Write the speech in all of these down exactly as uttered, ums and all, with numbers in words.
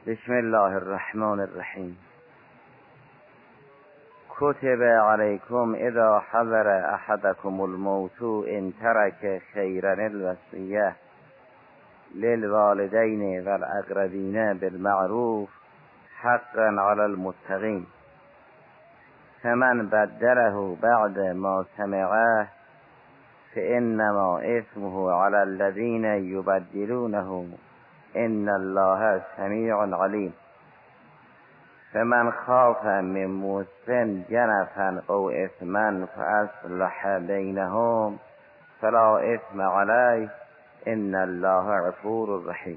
بسم الله الرحمن الرحیم. کتب علیکم اذا حضر احدکم الموت ان ترک خیرا الوصیه للوالدین والاقربین بالمعروف حقا علی المتقین فمن بدله بعد ما سمعه فانما اثمه علی الذین یبدلونه ان الله سمیع علیم. فمن خاف من موص جنفا او اثما فاصلح بینهم فلا اثم علیه ان الله غفور رحیم.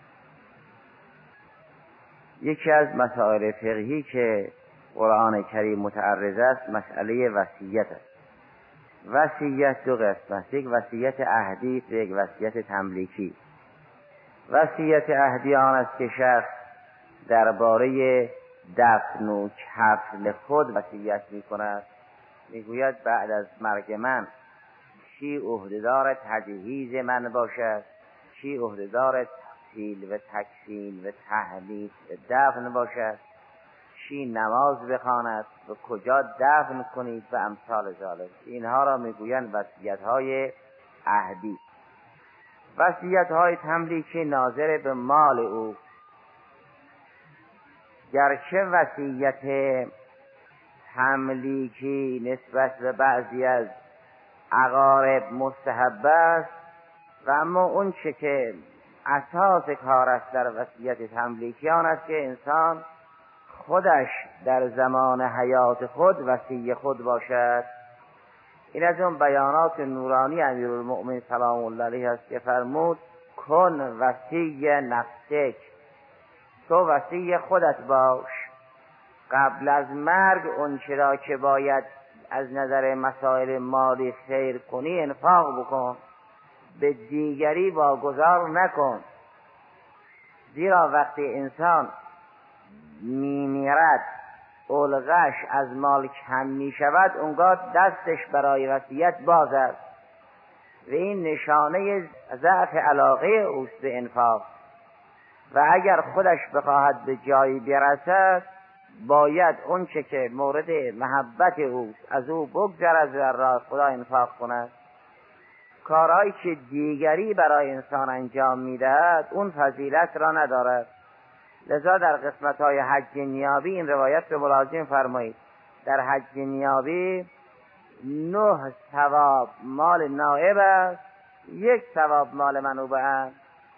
یکی از مسائل فقهی که قرآن کریم متعرض است مسئله وصیت است. وصیت دو قسم است، یک وصیت عهدی و یک وصیت تملیکی. وصیت عهدی آن است که شخص درباره دفن و کفن خود وصیت می کند، می گوید بعد از مرگ من چی عهدهدار تجهیز من باشد، چی عهدهدار تغسیل و تکفین و تحنیط و دفن باشد، چی نماز بخواند و کجا دفن کنید و امثال ذالک. اینها را می گویند وصیت های عهدی. وصیت های تملیکی ناظر به مال او، گرچه وصیت تملیکی نسبت به بعضی از اقارب مستحب است و اما اون چه که اساس کار است در وصیت تملیکی آن است که انسان خودش در زمان حیات خود وصی خود باشد. این از اون بیانات نورانی امیرالمؤمنین سلام الله علیه است که فرمود کن وصی نفسک، تو وصی خودت باش، قبل از مرگ اون چرا که باید از نظر مسائل مالی خیر کنی انفاق بکن، به دیگری واگذار نکن. زیرا وقتی انسان میمیرد علقش از مال کم می شود اونگاه دستش برای وصیت باز است و این نشانه ضعف علاقه اوست به انفاق و اگر خودش بخواهد به جایی برسد باید اون چه که مورد محبت اوست از او بگذرد و راه خدا انفاق کند. کارهایی که دیگری برای انسان انجام میدهد اون فضیلت را ندارد. لذا در قسمت های حج نیابی این روایت رو ملاحظه فرمایید. در حج نیابی نه ثواب مال نائب است، یک ثواب مال منوبه است.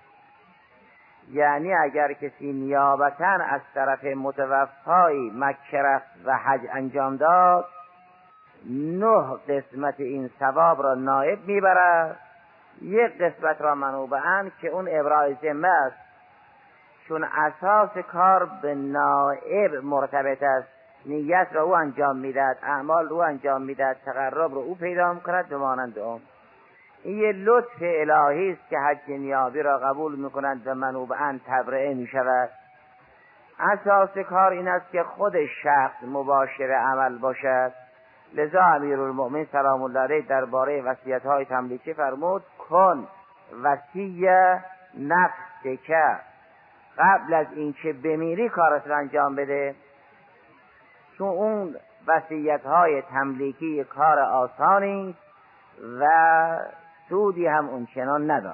یعنی اگر کسی نیابتا از طرف متوفای مکه رفت و حج انجام داد نه قسمت این ثواب را نائب میبرد، یک قسمت را منوبه اند که اون ابراء ذمه است، چون اساس کار به نائب مرتبط است. نیت را او انجام میدهد، اعمال رو انجام میدهد، تقرب رو او پیدا میکند به مانند اون. این یه لطف الهی است که حج نیابی را قبول میکنند و منوباً تبرئه میشود. اساس کار این است که خود شخص مباشر عمل باشد. لذا امیرالمؤمنین سلام الله علیه درباره وصیت‌های تملیکی فرمود کن وصی نفسک، قبل از اینکه بمیری کارت را انجام بده، چون اون وصیت‌های تملیکی کار آسانی و سودی هم اونچنان ندارد.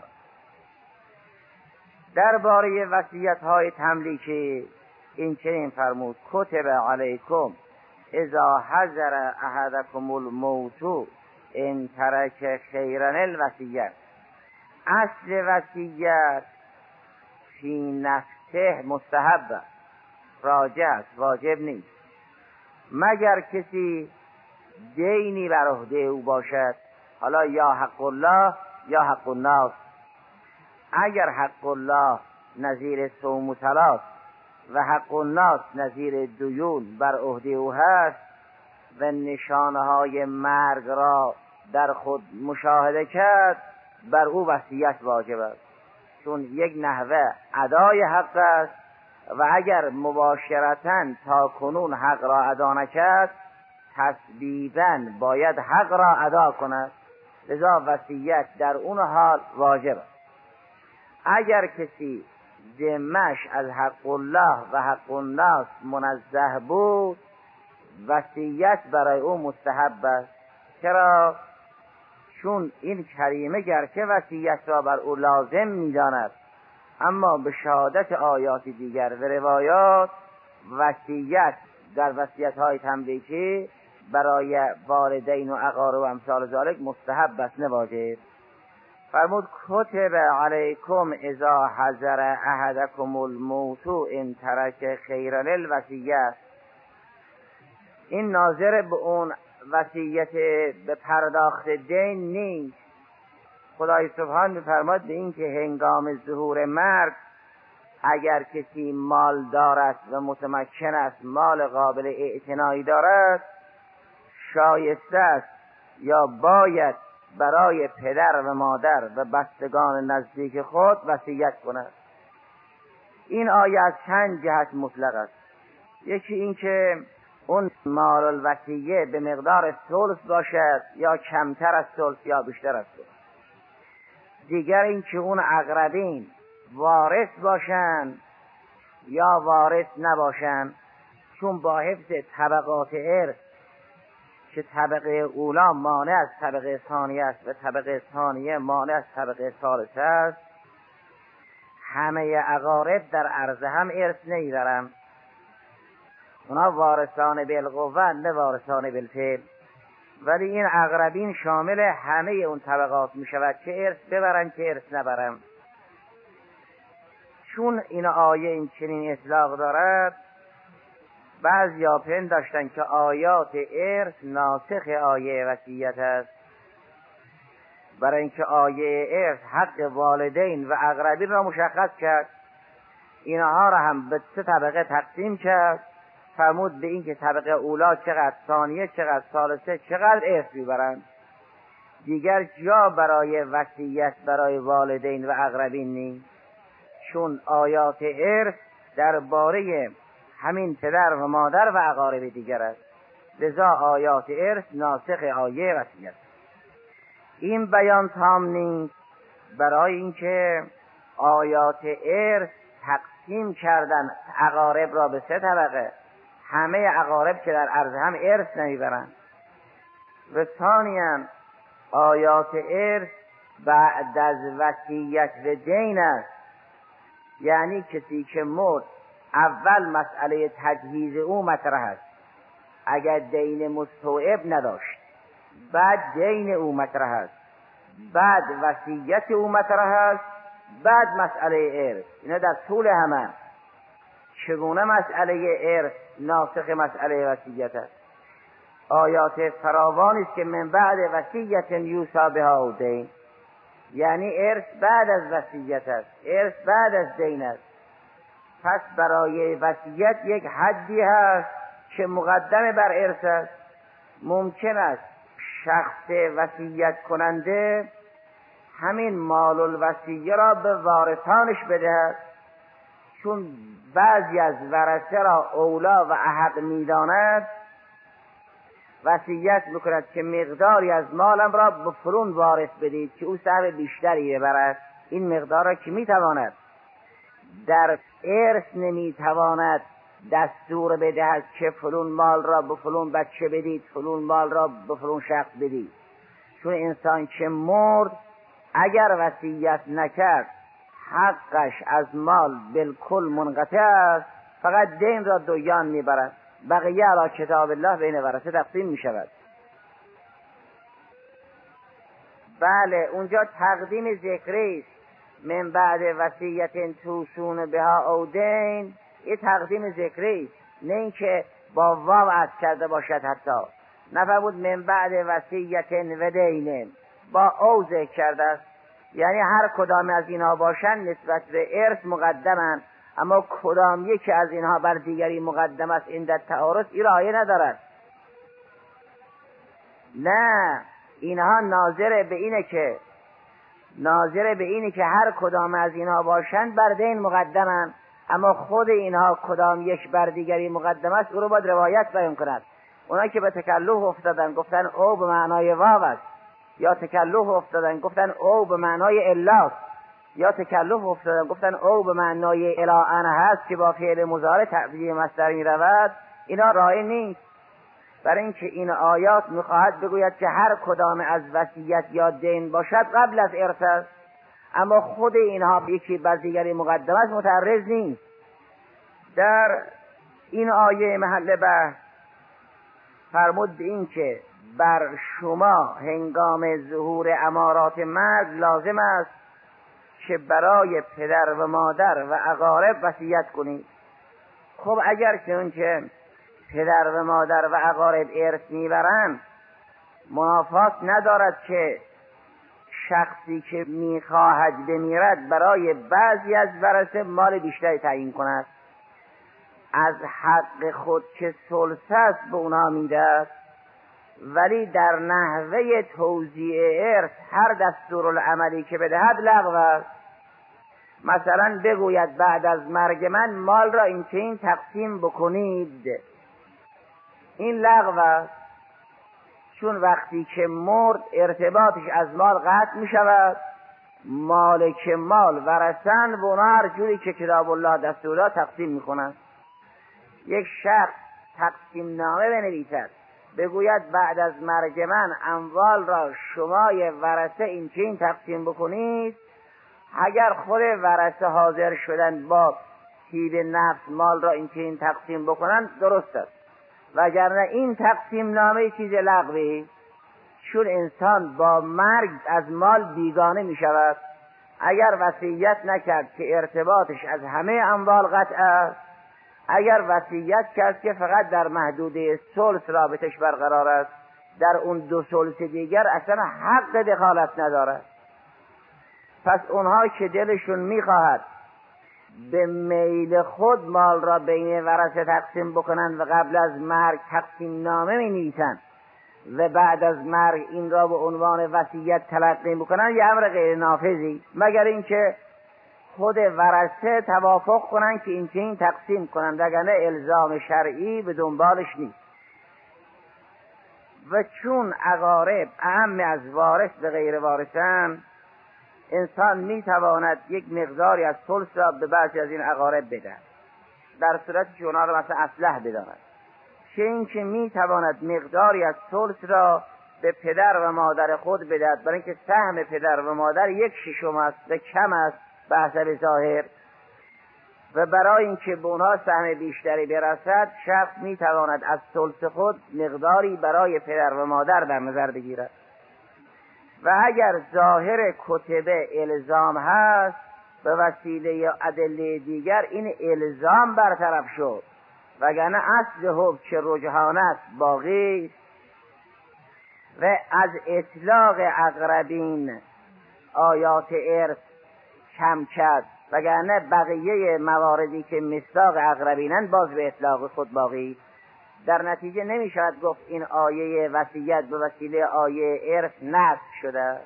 درباره وصیت‌های تملیکی این چنین فرمود کتب علیکم اذا حضر احدکم الموت ان ترک خیرا الوصیه. اصل وصیت فی نفسه مستحب، راجع است، واجب نیست، مگر کسی دینی بر عهده او باشد، حالا یا حق الله یا حق الناس. اگر حق الله نظیر صوم و صلات و حق الناس نظیر دیون بر عهده او هست و نشانه های مرگ را در خود مشاهده کرد بر او وصیت واجب است، چون یک نحوه ادای حق است و اگر مباشرتاً تا کنون حق را ادا نکرد تسبیباً باید حق را ادا کند. لذا وصیت در اون حال واجب است. اگر کسی ذمه‌اش از حق الله و حق الناس منزه بود، وصیت برای او مستحب است. چرا؟ چون این کریمه گرچه وصیت را بر او لازم می‌داند، اما به شهادت آیات دیگر و روایات وصیت در وصیت‌های تنبیهی برای والدین و اقارب و امثال ذالک مستحب است، نه واجب. فرمود کتب علیکم اذا حضر احدکم الموت ان ترک خیرا للوصیه. این ناظر به اون وصیت به پرداخت دین نیست. خدای سبحان می‌فرماد به این که هنگام ظهور مرگ اگر کسی مال دارد و متمکن است، مال قابل اعتنایی دارد، شایسته است یا باید برای پدر و مادر و بستگان نزدیک خود وصیت کند. این آیه از چند جهت مطلق است. یکی این که اون مال الوصیه به مقدار ثلث باشد یا کمتر از ثلث یا بیشتر از ثلث. دیگر این که اون اقربین وارث باشند یا وارث نباشند، چون با حفظ طبقات ارث که طبقه اولا مانع از طبقه ثانیه است و طبقه ثانیه مانع از طبقه ثالثه است، همه اقارب در عرض هم ارث نمیبرند. اونا وارثان بالقوه نه وارثان بالفعل، ولی این اقربین شامل همه اون طبقات می شود، چه ارث ببرن چه ارث نبرن. چون این آیه این چنین اطلاق دارد، بعضیا پنداشتن که آیات ارث ناسخ آیه وصیت است، برای اینکه آیه ارث حق والدین و اقربین را مشخص کرد، اینها را هم به سه طبقه تقسیم کرد. فرمود به این که طبقه اولا چقدر، ثانیه چقدر، ثالثه چقدر ارث میبرند. دیگر جا برای وصیت برای والدین و اقربین نیست، چون آیات ارث درباره همین پدر و مادر و اقارب دیگر است، لذا آیات ارث ناسخ آیه وصیت. این بیان تام نیست، برای اینکه آیات ارث تقسیم کردن اقارب را به سه طبقه، همه اقارب که در عرض هم ارث نمیبرند. و ثانیاً آیات ارث بعد از وصیت و دین است، یعنی کسی که مرد اول مسئله تجهیز او مطرح است، اگر دین مستوعب نداشت، بعد دین او مطرح است، بعد وصیت او مطرح است، بعد مسئله ارث. اینا در طول همه. چگونه مسئله ارث ناسخ مسئله وصیت است؟ آیات فراوانی است که من بعد وصیت یوصی بها او دین، یعنی ارث بعد از وصیت است، ارث بعد از دین است. پس برای وصیت یک حدی هست که مقدم بر ارث است. ممکن است شخص وصیت کننده همین مال الوصیه را به وارثانش بدهد، چون بعضی از ورثه را اولا و احق می‌داند، وصیت می‌کند که مقداری از مالم را به فلان وارث بدید که او سهم بیشتری ببرد. این مقدار را که می‌تواند در ارث نمی‌تواند دستور بدهد که فلان مال را به فلان بچه بدید، فلان مال را به فلان شخص بدید، چون انسان که مرد اگر وصیت نکرد حقش از مال بالکل منقطع است، فقط دین را دویان میبرد، بقیه علی کتاب الله بین ورثه تقسیم میشود. بله، اونجا تقدیم ذکری است، من بعد وصیت توصون بها او دین، یه تقدیم ذکری است، نه اینکه با واو عطف کرده باشد. حتی نفرمود من بعد وصیت و دین، با او ذکر کرده است، یعنی هر کدام از اینها باشند نسبت به ارث مقدمند، اما کدام یکی از اینها بر دیگری مقدم است این در تعارض این رعایت ندارد. نه، اینها ناظر به اینه که ناظر به اینه که هر کدام از اینها باشند بر دین مقدمند، اما خود اینها کدام یک بر دیگری مقدم است او رو باید روایت بیان کند. اونا که به تکلف افتادن گفتن او به معنای واو است، یا تکلف افتادن گفتن او به معنای الاست، یا تکلف افتادن گفتن او به معنای الاءن هست که با فعل مضارع تبدیل مصدر می رود، اینا راهی نیست. برای اینکه این آیات میخواهد بگوید که هر کدام از وصیت یا دین باشد قبل از ارث است، اما خود اینها یکی بر دیگری مقدم است، متعرض نیست. در این آیه محل بحث فرمود به این که بر شما هنگام ظهور امارات مرگ لازم است که برای پدر و مادر و اقارب وصیت کنید. خب اگر چنانچه پدر و مادر و اقارب ارث میبرند، منافات ندارد که شخصی که میخواهد بمیرد برای بعضی از ورثه مال بیشتری تعیین کند، از حق خود که ثلث است به اونها میدهد، ولی در نحوه توزیع ارث هر دستورالعملی که بدهد لغو است. مثلا بگوید بعد از مرگ من مال را این چنین تقسیم بکنید، این لغو است، چون وقتی که مرد ارتباطش از مال قطع می شود. مالک مال ورثن و اونها هر جوری که کتاب الله دستور داد تقسیم می کنند. یک شخص تقسیم نامه بنویسد بگوید بعد از مرگ من اموال را شمای ورثه این چنین تقسیم بکنید، اگر خود ورثه حاضر شدن با طیب نفس مال را این چنین تقسیم بکنند درست است، وگرنه این تقسیم نامه چیز لغوی، چون انسان با مرگ از مال بیگانه می شود. اگر وصیت نکرد که ارتباطش از همه اموال قطع است، اگر وصیت کرد که فقط در محدوده ثلث رابطش برقرار است، در اون دو ثلث دیگر اصلا حق دخالت ندارد. پس اونها که دلشون میخواهد به میل خود مال را بین ورثه تقسیم بکنند و قبل از مرگ تقسیم نامه می نویسند و بعد از مرگ این را به عنوان وصیت تلقی بکنند، یه امر غیر نافذی، مگر اینکه خود ورثه توافق کنند که این چنین تقسیم کنند، وگرنه الزام شرعی به دنبالش نیست. و چون اقارب اهم از وارث به غیر وارثان، انسان می تواند یک مقداری از ثلث را به بعضی از این اقارب بدهد، در صورتی که اونا را مثلا اصلح بداند، چه اینکه می تواند مقداری از ثلث را به پدر و مادر خود بدهد، برای اینکه سهم پدر و مادر یک ششم است و کم است به حسب ظاهر، و برای اینکه به اونها سهم بیشتری برسد شخص می تواند از ثلث خود مقداری برای پدر و مادر در نظر بگیرد. و اگر ظاهر کتبه الزام هست، به وسیله یا ادله دیگر این الزام برطرف شد، وگرنه اصل حکم که رجحان است باقی. و از اطلاق اقربین آیات ارث کم کرد، وگرنه بقیه مواردی که مصداق اقربینن باز به اطلاق خود باقی. در نتیجه نمی شود گفت این آیه وصیت به وسیله آیه ارث نسخ شده.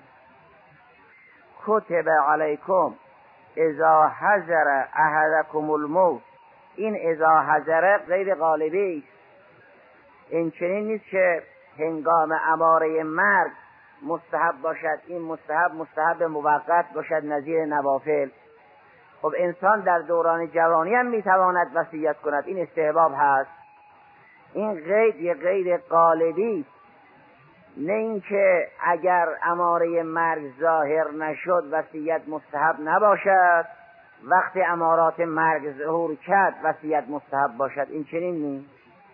کتب علیکم اذا حضر احدکم الموت، این اذا حضر غیر غالبی است. این چنین نیست که هنگام اماره مرگ مستحب باشد، این مستحب مستحب موقت باشد نظیر نوافل. خب انسان در دوران جوانی هم میتواند وصیت کند، این استحباب هست. این قید یه قید غالبی، نه اینکه اگر اماره مرگ ظاهر نشد وصیت مستحب نباشد، وقتی امارات مرگ ظهور کرد وصیت مستحب باشد، این چنین نیست.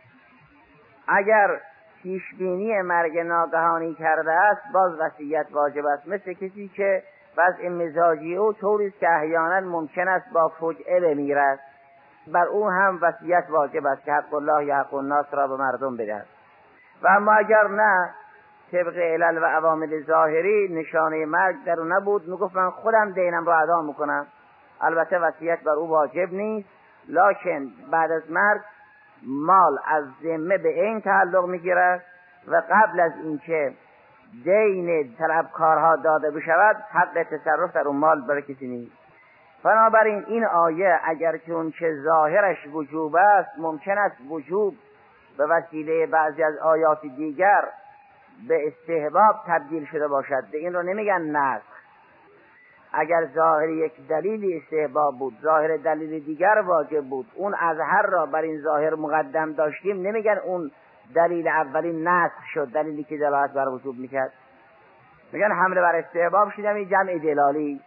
اگر پیشبینی مرگ ناگهانی کرده است باز وصیت واجب است، مثل کسی که وضع مزاجی او طوری است که احیانا ممکن است با فجعه بمیرد، بر او هم وصیت واجب است که حق الله یا حق الناس را به مردم بدهد. و اما اگر نه، طبق علل و عوامل ظاهری نشانه مرگ در او نبود، میگفت من خودم دینم را ادا میکنم، البته وصیت بر او واجب نیست، لکن بعد از مرگ مال از ذمه به این تعلق میگیرد و قبل از اینکه دین طلبکارها داده بشود حق تصرف در اون مال برای کسی نیست. بنابراین این آیه اگر چون که ظاهرش وجوب است، ممکن است وجوب به وسیله بعضی از آیات دیگر به استحباب تبدیل شده باشد، به این رو نمیگن نسخ. اگر ظاهر یک دلیل استحباب بود، ظاهر دلیل دیگر واجب بود، اون اظهر را بر این ظاهر مقدم داشتیم، نمیگن اون دلیل اولی نسخ شد، دلیلی که دلالت بر وجوب میکرد، میگن حمله بر استحباب شد، این جمع دلالی.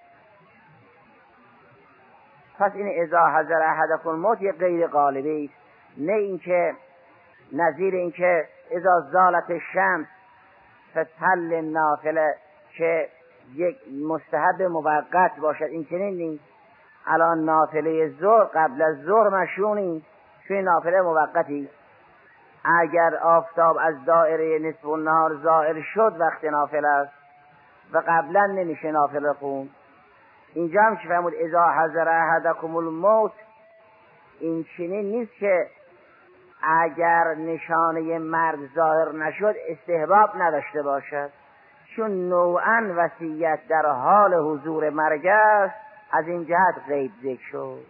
پس این اذا حضر احدکم الموت یک غیر غالبی است، نه اینکه نظیر اینکه اذا زالت الشمس فتل نافله که یک مستحب موقت باشد، این چنین نیست. الان نافله ظهر قبل از ظهر مشروعی، چون نافله موقتی. اگر آفتاب از دایره نصف النهار ظاهر شد وقت نافله است و قبلا نمیشه نافله خوند. اینجا هم که فرمود اذا حضر احدکم الموت، این چنین نیست که اگر نشانه مرگ ظاهر نشد استحباب نداشته باشد، چون نوعا وصیت در حال حضور مرگ است، از این جهت قید ذکر شد.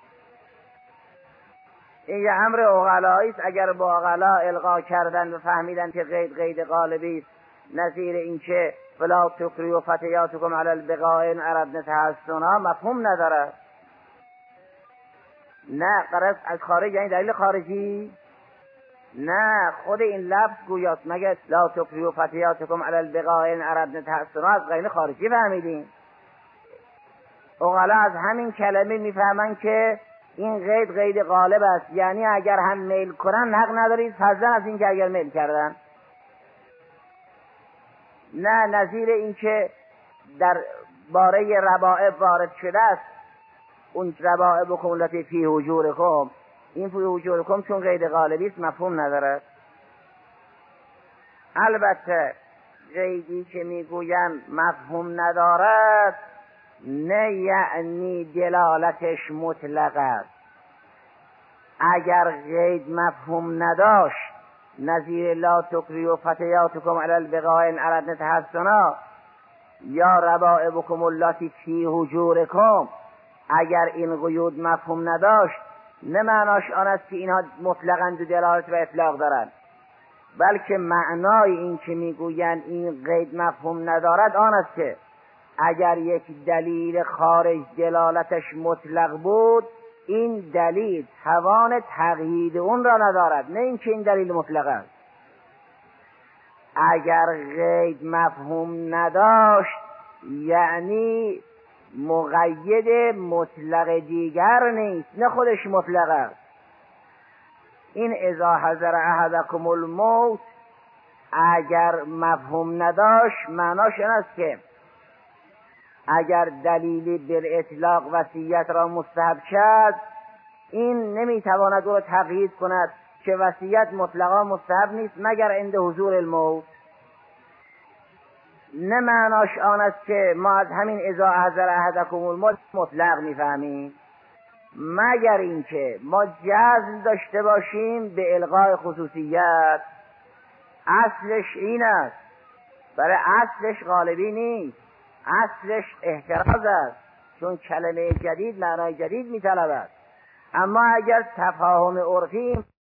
این یه امر عقلایی است، اگر با عقلا القا کردن و فهمیدن که قید قید غالبی است، نظیر اینکه فلا تکریهوا فتیاتکم علی البغاء ان اردنا تحصنا مفهوم نداره. نه قرص از خارج، یعنی دلیل خارجی نه، خود این لفظ گویاست، مگه لا تکریهوا فتیاتکم علی البغاء ان اردنا تحصنا از غیر خارجی فهمیدیم. عقلا از همین کلمه میفهمن که این قید قید غالب است، یعنی اگر هم میل کنن حق ندارید فضلا از این که اگر میل کردن. نه نظیر این که در باره ربائب وارد شده است، اون ربائبکم التی فی حجورکم، این فی حجورکم چون قید غالبی است مفهوم ندارد. البته قیدی که میگویم مفهوم ندارد نه یعنی دلالتش مطلق است. اگر قید مفهوم نداشت، نظیر لا تکریهوا فتیاتکم علی البغاء ان اردنا تحصنا یا ربائبکم اللاتی فی حجورکم، اگر این قیود مفهوم نداشت، نه معناش آن است که اینها مطلقاً دلالت و اطلاق دارند، بلکه معنای این که میگویند این قید مفهوم ندارد آن است که اگر یک دلیل خارج دلالتش مطلق بود، این دلیل توان تقیید اون را ندارد، نه اینکه این دلیل مطلق است. اگر قید مفهوم نداشت یعنی مقید مطلق دیگر نیست، نه خودش مطلق است. این اذا حضر احدکم الموت اگر مفهوم نداشت، معناش این است که اگر دلیلی بالاطلاق وصیت را مستحب کرد، این نمیتواند او را تقیید کند که وصیت مطلقا مستحب نیست مگر عند حضور الموت. نه معناش آن است که ما از همین اذا حضر احدکم الموت مطلق میفهمیم، مگر اینکه ما جزم داشته باشیم به الغای خصوصیت. اصلش این است، برای اصلش غالبی نیست، اصلش احتراز است، چون کلمه جدید معنای جدید میطلبد. اما اگر تفاهم عرفی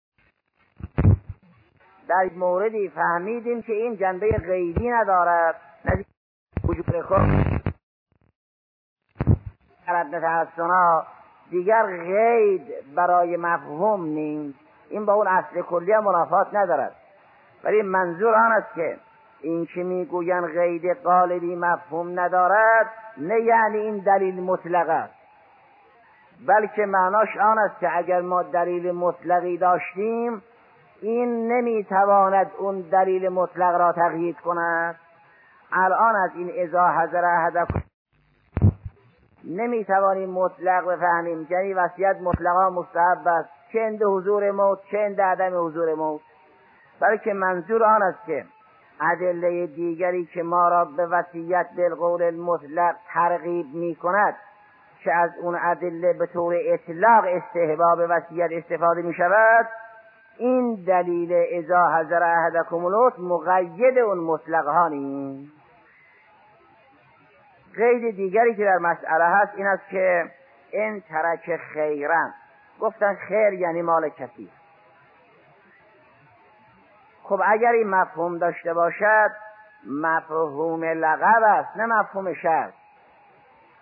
در موردی فهمیدیم که این جنبه غیبی ندارد، نزدیک وجود خود اردنا تحصنا، دیگر غید برای مفهوم نیست، این با اون اصل کلی منافات ندارد. ولی منظور آن است که این که میگوین قید غالبی مفهوم ندارد، نه یعنی این دلیل مطلق است، بلکه معناش آن است که اگر ما دلیل مطلقی داشتیم، این نمیتواند اون دلیل مطلق را تقیید کند. الان از این اذا حضر احدکم نمیتوانیم مطلق بفهمیم، یعنی وصیت مطلقا مستحب است، چه عند حضور موت چه عند عدم حضور موت، بلکه منظور آن است که ادله دیگری که ما را به وصیت بالقول المطلق ترغیب می کند، که از اون ادله به طور اطلاق استحباب وصیت استفاده می شود، این دلیل اذا حضر احدکم الموت مقید اون مطلق ها نیست. قید دیگری که در مسئله هست این است که این ترک خیرن، گفتن خیر یعنی مال کسی. خب اگر این مفهوم داشته باشد، مفهوم لقب است نه مفهوم شرط.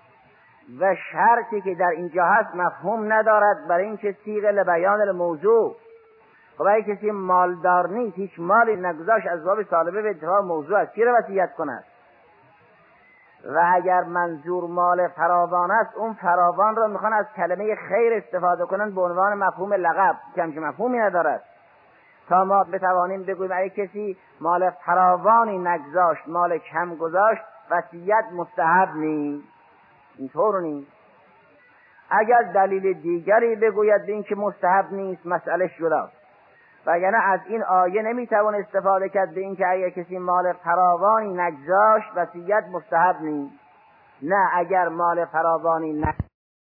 و شرطی که در اینجا هست مفهوم ندارد، برای اینکه صیغه لبیان الموضوع. خب اگه کسی مالدار نیست، هیچ مالی نگذاشت، از باب سالبه به انتفاع موضوع است، کی را وصیت کند؟ و اگر منظور مال فراوان است، اون فراوان را میخوان از کلمه خیر استفاده کنند به عنوان مفهوم لقب که همچه مفهومی ندارد، تا ما بتوانیم بگوییم اگه کسی مال فراوانی نگذاشت، مال کم گذاشت، وصیت مستحب نیست. اینطور نیست. اگر دلیل دیگری بگوید به این که مستحب نیست، مسئله جداست. وگرنه از این آیه نمیتوان استفاده کرد به این که اگر کسی مال فراوانی نگذاشت، وصیت مستحب نیست. نه، اگر مال فراوانی نگذاشت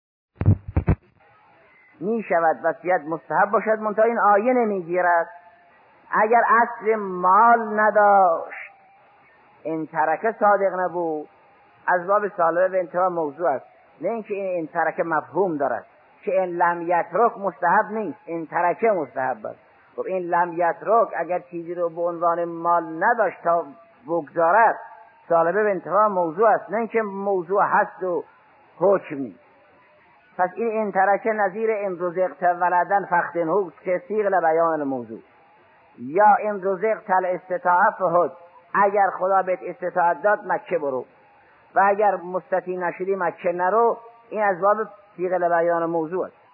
می شود وصیت مستحب باشد، منتها این آیه نمیگیرد. اگر اصل مال نداشت، این ترکه صادق نبود، از باب سالبه به انتفاع موضوع است. نه اینکه این این ترکه مفهوم دارد که این لم یترک مستحب نیست، این ترکه مستحب است. خب این لم یترک اگر چیزی رو به عنوان مال نداشت تا بگذارد، سالبه به انتفاع موضوع است، نه اینکه موضوع هست و حکم نیست. پس این این ترکه نظیر این رزقت ولدن فختنهو که صیغه لبیان الموضوع، یا این رزقت الاستطاعه فهد، اگر خدا بهت استطاعت داد مکه برو، و اگر مستطیع نشدی مکه نرو. این از باب صیغه لبیان موضوع است.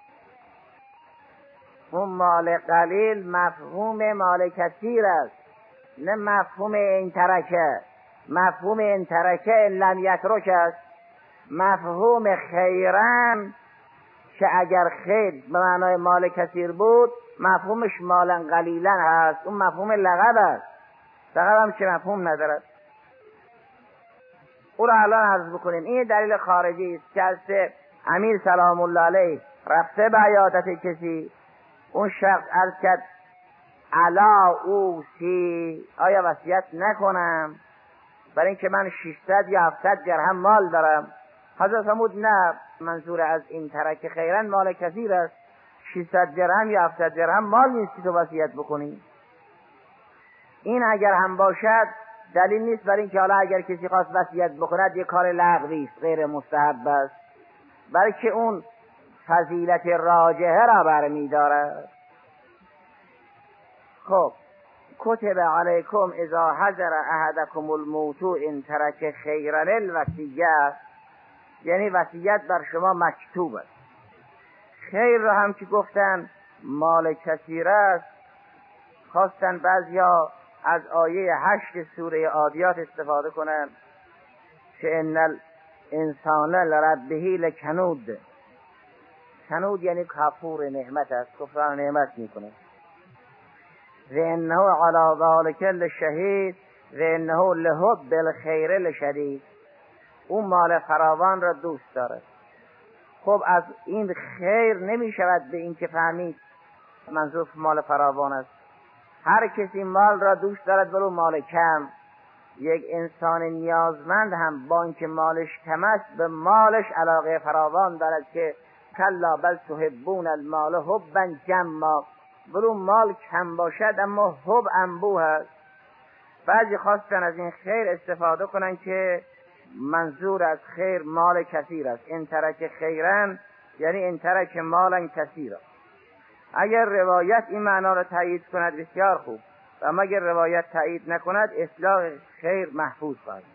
اون مال قلیل مفهوم مال کثیر است، نه مفهوم این ترکه. مفهوم این ترکه لم یترک است. مفهوم خیرن که اگر خیر به معنای مال کثیر بود، مفهومش مالا قلیلا هست، اون مفهوم لقب است. لقب هم چه مفهوم ندارد. او را الان عرض بکنیم. این دلیل خارجی است که از امیر سلام الله علیه رفته به عیادت کسی، اون شخص عرض کرد علا اوسی، آیا وصیت نکنم برای اینکه من ششصد یا هفتصد درهم مال دارم؟ حضرت فرمود نه، منظور از این ترک خیرن مال کثیر است، ششصد درهم یا هفتصد درهم مال نیست که تو وصیت بکنی. این اگر هم باشد دلیل نیست برای اینکه حالا اگر کسی خواست وصیت بکند یک کار لغوی است، غیر مستحب است، بلکه اون فضیلت راجحه را برمی دارد. خب کتب علیکم اذا حضر احدکم الموت ان ترک خیرا الوصیه، یعنی وصیت بر شما مکتوب است. خیر را هم که گفتن مال کثیر است، خواستن بعضیا از آیه هشت سوره عادیات استفاده کنند که ان الانسان لربه لکنود. کنود یعنی کفور نعمت است، کفران نعمت میکنه. و انه علی ذلک لشهید و انه لحب الخیر لشدید. اون مال فراوان را دوست دارد. خب از این خیر نمی شود به این که فهمید منظور مال فراوان است. هر کسی مال را دوست دارد ولو مال کم. یک انسان نیازمند هم با اینکه مالش کم است به مالش علاقه فراوان دارد که کلا بل تحبون المال حبا جما، ولو مال کم باشد اما حب انبوه است. بعضی خواستن از این خیر استفاده کنن که منظور از خیر مال کثیر است. این ترک خیرن یعنی این ترک مالا کثیر است. اگر روایت این معنا را تایید کند بسیار خوب، و اما اگر روایت تایید نکند اصلاح خیر محفوظ خواهد.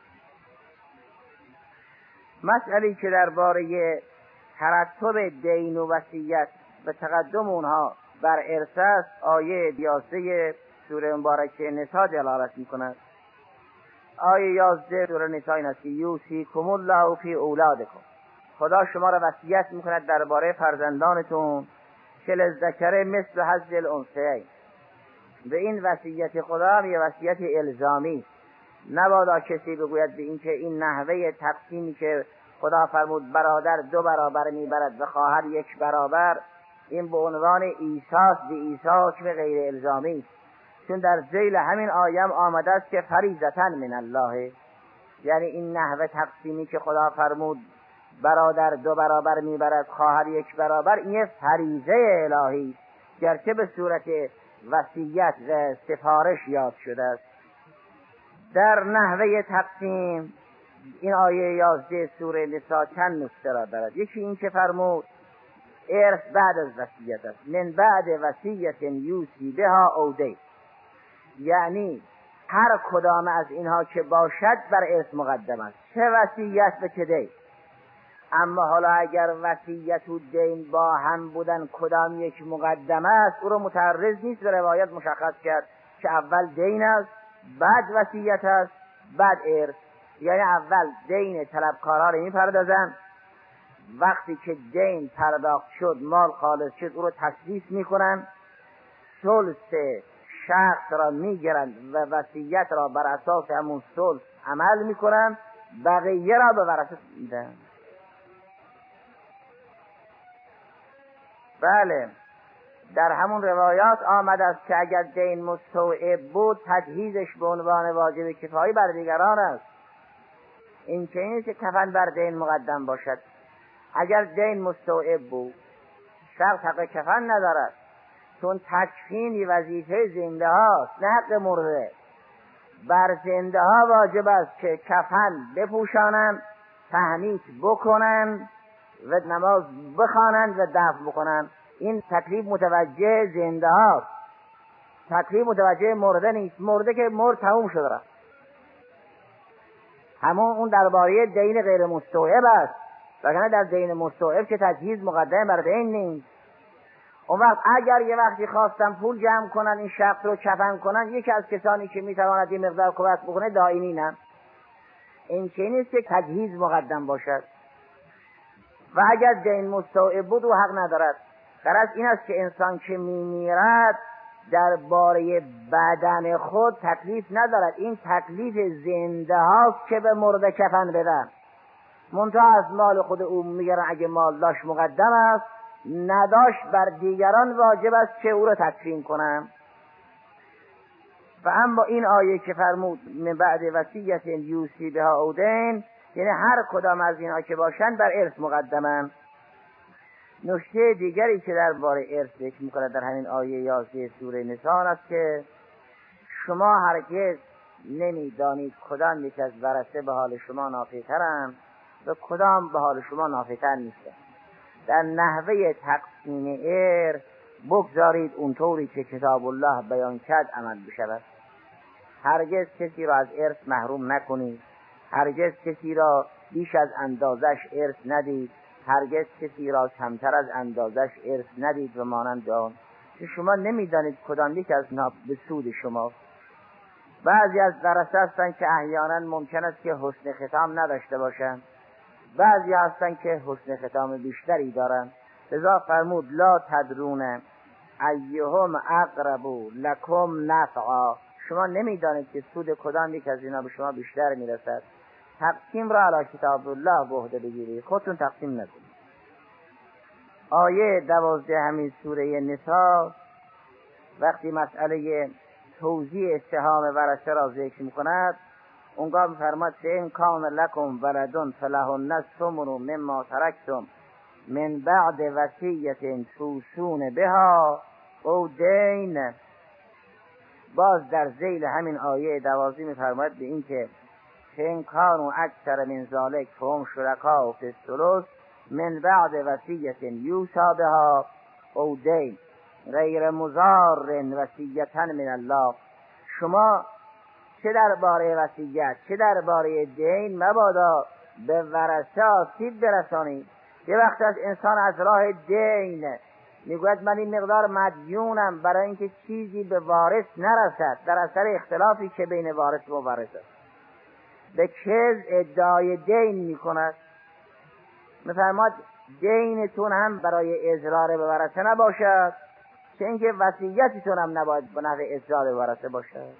مسئله که درباره ترتب دین و وصیت به تقدم اونها بر ارث است، آیه یازده سوره مبارکه نساء دلالت می‌کند. آیه یازده سوره نساء این است که یوصیکم الله فی اولادکم، خدا شما را وصیت می‌کند درباره فرزندانتون که للذکر مثل حظ الانثیین. به این وصیت خدا هم یه وصیت الزامی، نبادا کسی بگوید به این که این نحوه تقسیمی که خدا فرمود برادر دو برابر میبرد و خواهر یک برابر، این به عنوان ایساس به ایسا حکم غیر الزامی است، چون در ذیل همین آیه آمده است که فریضةً من الله، یعنی این نحوه تقسیمی که خدا فرمود برادر دو برابر میبرد خواهر یک برابر، این فریضه الهی است، گرچه به صورت وصیت و سفارش یاد شده است. در نحوه تقسیم این آیه یازده سوره نساء چند نکته را دارد. یکی این که فرمود ارث بعد از وصیت است، من بعد وصیت یوصی بها او دین، یعنی هر کدام از اینها که باشد بر ارث مقدم است، چه وصیت به چه دین. اما حالا اگر وصیت و دین با هم بودن کدام یک مقدم است، او را متعرض نیست به روایت مشخص کرد که اول دین است بعد وصیت است بعد ارث، یعنی اول دین طلبکارا رو میپردازن، وقتی که دین پرداخت شد مال خالص شد او رو تصریف میکنن، ثلث شخص را میگیرند و وصیت را بر اساس همون ثلث عمل میکنن، بقیه را به ورثه میدن. بله در همون روایات آمد است که اگر دین مستوعب بود تجهیزش به عنوان واجب کفایی بر دیگران است. این که نیست که کفن بر دین مقدم باشد. اگر دین مستوعب بود شخص حق کفن ندارد، چون تکفین وظیفه زنده هاست نه حق مرده. بر زنده ها واجب است که کفن بپوشانند، تهنیت بکنند و نماز بخوانند و دفن بکنند. این تکلیف متوجه زنده هاست، تکلیف متوجه مرده نیست. مرده که مرد تموم شده رفت. همون اون درباره دین غیر مستوعب است، وگرنه در دین مستوعب که تجهیز مقدم بر دین نیست. اون وقت اگر یه وقتی خواستن پول جمع کنن این شخص رو کفن کنن، یکی از کسانی که میتواند این مقدار کمک بکنه دائمی نه. این چه نیست که تجهیز مقدم باشد. و اگر دین مستوعب بود و حق ندارد. غرض این است که انسان که میمیرد درباره بدن خود تکلیف ندارد، این تکلیف زنده هاست که به مرده کفن بدن. منتها از مال خود او میگرن، اگه مال داشت مقدم است، نداشت بر دیگران واجب است که او را تکفین کنن. و اما این آیه که فرمود من بعد وصیت یوصی بها او دین، یعنی هر کدام از اینها که باشند بر ارث مقدمن. نکته دیگری که درباره ارث ذکر می‌کند در همین آیه یازده سوره نساء است که شما هرگز نمی‌دانید کدام یک از ورثه به حال شما نافع‌ترند و کدام به حال شما نافع‌تر نیستند. در نحوه تقسیم ارث بگذارید اونطوری که کتاب الله بیان کرد عمل بشود. هرگز کسی را از ارث محروم نکنید، هرگز کسی را بیش از اندازش ارث ندید، هرگز کسی را کمتر از اندازش ارث ندید و مانند آن، که شما نمیدانید کدام یک از اینا به سود شما. بعضی از ورثه هستند که احیانا ممکن است که حسن ختام نداشته باشند، بعضی هستند که حسن ختام بیشتری دارند. لذا فرمود لا تدرون ایهم اقرب لکم نفعا، شما نمیدانید که سود کدام یک از اینا به شما بیشتر میرسد. تقسیم را علی کتاب الله به عهده بگیرید، خودتون تقسیم نکنید. آیه دوازده همین سوره نساء وقتی مسئله توزیع سهام ورثه را ذکر می‌کند، اونجا می‌فرماید ان کان لکم ولد فلهن الثمن مما ترکتم من بعد وصیة توصون بها او دین. باز در ذیل همین آیه دوازده می‌فرماید به این که ان کانوا اکثر من ذلک فهم شرکاء فی الثلث من بعد وصیة یوصی بها او دین غیر مضار وصیة من الله. شما چه درباره وصیت چه درباره دین مبادا به ورثه آسیب برسانید. یه وقت از انسان از راه دین میگوید من این مقدار مدیونم برای اینکه چیزی به وارث نرسد، در اثر اختلافی که بین وارث و مورث است، به چیز ادعای دین میکند. میفرماد دینتون هم برای اضرار به ورثه نباشد، چه اینکه وصیتتون هم نباید به نحو اضرار به ورثه باشد.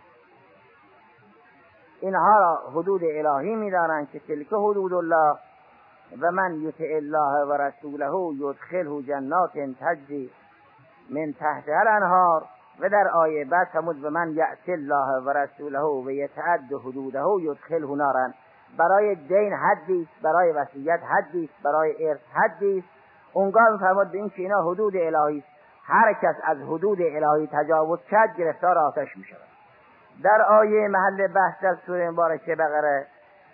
اینها را حدود الهی می‌دانند که تلک حدود الله و من یطع الله و رسوله یدخله جنات تجری من تحتها الانهار. و در آیه بعد فرمود و من یعص الله و رسوله و یتعد حدوده یدخله نارا. برای دین حدی است، برای وصیت حدی است، برای ارث حدی است. اونگاه می‌فرماد به این که اینا حدود الهی است، هر کس از حدود الهی تجاوز کرد گرفتار آتش می‌شود. در آیه محل بحث در سوره مبارکه بقره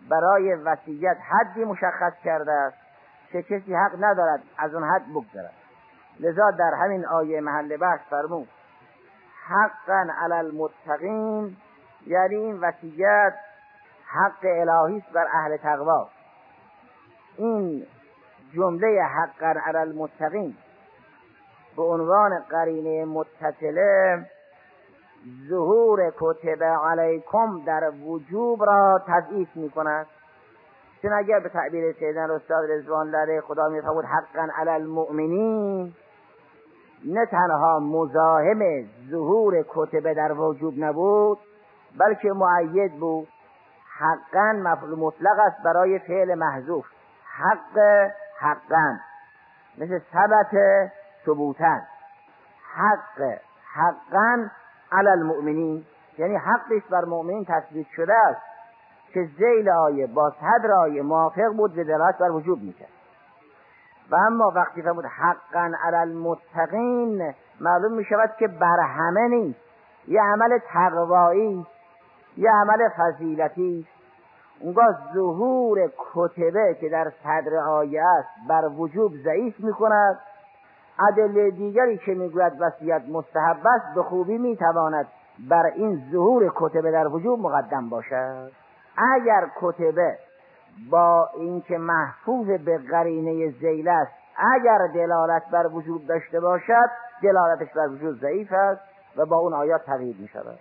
برای وصیت حدی مشخص کرده است که کسی حق ندارد از اون حد بگذرد. لذا در همین آیه محل بحث فرمود حقا علی المتقین، یعنی این وصیت حق الهی است بر اهل تقوا. این جمله حقا علی المتقین به عنوان قرینه متصله ظهور کتب علیکم در وجوب را تضعیف می کند. چون اگر به تعبیر سیدنا استاد رضوان الله علیه خدا می فرمود حقا علی المؤمنین، نه تنها مزاحم ظهور کتب در وجوب نبود بلکه مؤید بود. حقا مفعول مطلق است برای فعل محذوف، حق حقا، مثل ثبت ثبوتا. حق حقا علی المؤمنین، یعنی حقی است بر مؤمنین تثبیت شده است که ذیل آیه با صدر آیه موافق بود به دلالت بر وجوب میکرد. و اما وقتی فرمود حقا علی المتقین، معلوم میشود که بر همه نیست، یه عمل تقوایی، یه عمل فضیلتی. اونگاه ظهور کتبه که در صدر آیه است بر وجوب ضعیف میکند. ادله دیگری که میگوید وصیت مستحب است به خوبی میتواند بر این ظهور کتبه در وجوب مقدم باشد. اگر کتبه با اینکه محفوظ به قرینه ذیل است اگر دلالت بر وجوب داشته باشد، دلالتش بر وجوب ضعیف است و با اون آیات تغییر میشود.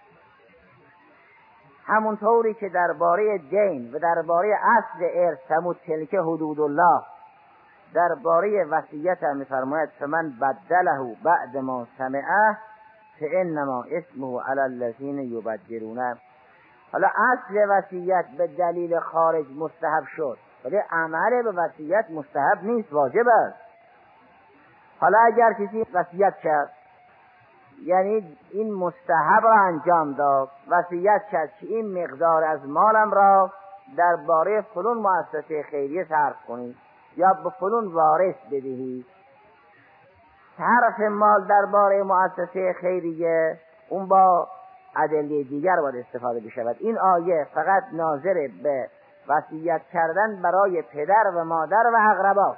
همونطوری که درباره دین و درباره اصل ارث فرمود تلک حدود الله، درباره وصیت هم می‌فرماید فمن بدله بعد ما سمعه فانما اسمه علی الذین یبدلونه. حالا اصل وصیت به دلیل خارج مستحب شد، ولی عمل به وصیت مستحب نیست، واجب است. حالا اگر کسی وصیت کرد، یعنی این مستحب را انجام داد، وصیت کرد که این مقدار از مالم را درباره فلان مؤسسه خیریه صرف کنید یا به فلان وارث بدهید. صرف مال درباره مؤسسه خیریه اون با ادله دیگر باید استفاده بشود. این آیه فقط ناظر به وصیت کردن برای پدر و مادر و اقربا.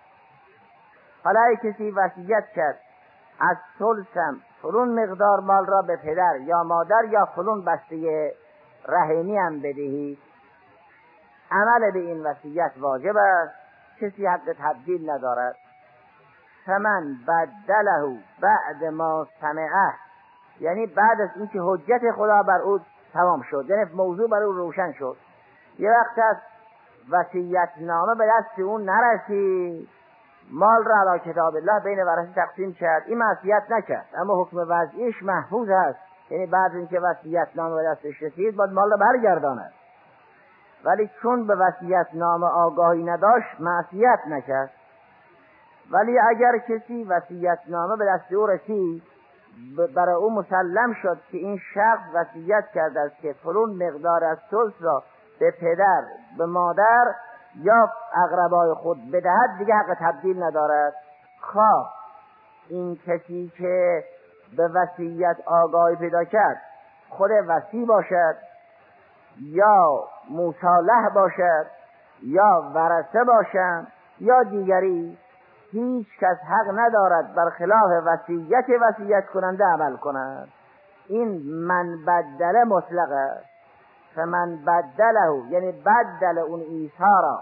حالا اگه کسی وصیت کرد از ثلثم فلون مقدار مال را به پدر یا مادر یا فلون بسته رحمی هم بدهید، عمل به این وصیت واجب است، کسی حق تبدیل ندارد. فمن بدله بعد ما سمعه، یعنی بعد از اینکه حجت خدا بر او تمام شد، یعنی موضوع بر او روشن شد، یه وقت از وصیت نامه به دست اون نرسید، مال را علی کتاب الله بین ورثه تقسیم کرد، این معصیت نکرد اما حکم وضعیش محفوظ است، یعنی بعد اینکه وصیت نامه به دستش رسید باید مال را برگرداند. ولی چون به وصیت نامه آگاهی نداشت معصیت نکرد. ولی اگر کسی وصیت نامه به دست او رسید، برای او مسلم شد که این شخص وصیت کرده است که فلان مقدار از ثلث را به پدر، به مادر یا اقربای خود بدهد، دیگه حق تبدیل ندارد. خواه این کسی که به وصیت آگاهی پیدا کرد خود وصی باشد یا مصالح باشد یا ورثه باشند یا دیگری، هیچ کس حق ندارد بر خلاف وصیت وصیت کننده عمل کند. این من بدله مطلق است. فمن بدله، یعنی بدل اون عیسی را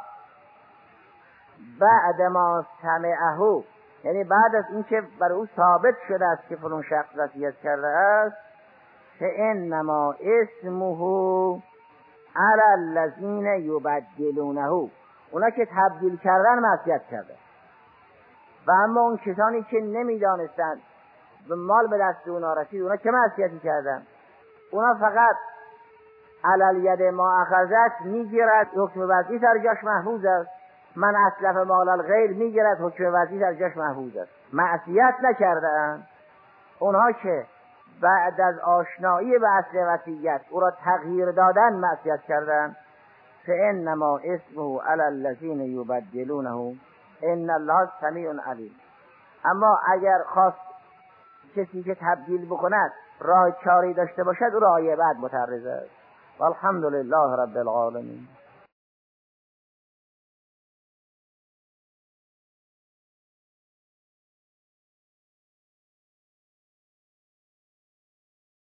بعد ما سمعه، یعنی بعد از اینکه بر او ثابت شده است که فلان شخص وصیت کرده است، فانما اسمه علی الذین یبدلونه، اونا که تبدیل کردن معصیت کرده. و اما اون کسانی که نمیدانستند و مال به دست اونا رسید، اونا که معصیتی کردن، اونا فقط علل ید ما اخذت میگیرد، حکم وضعی در جاش محفوظ است. من اسلف مال الغیر میگیرد، حکم وضعی در جاش محفوظ است. معصیت نکردند. اونها که بعد از آشنایی به اصل وصیت او را تغییر دادن معصیت کردند. فانما اسمه علی الذین یبدلونه ان الله سمیع علیم. اما اگر خواست کسی که تبدیل بکند راه چاری داشته باشد، او را آیه بعد متعرض است. والحمد لله رب العالمین.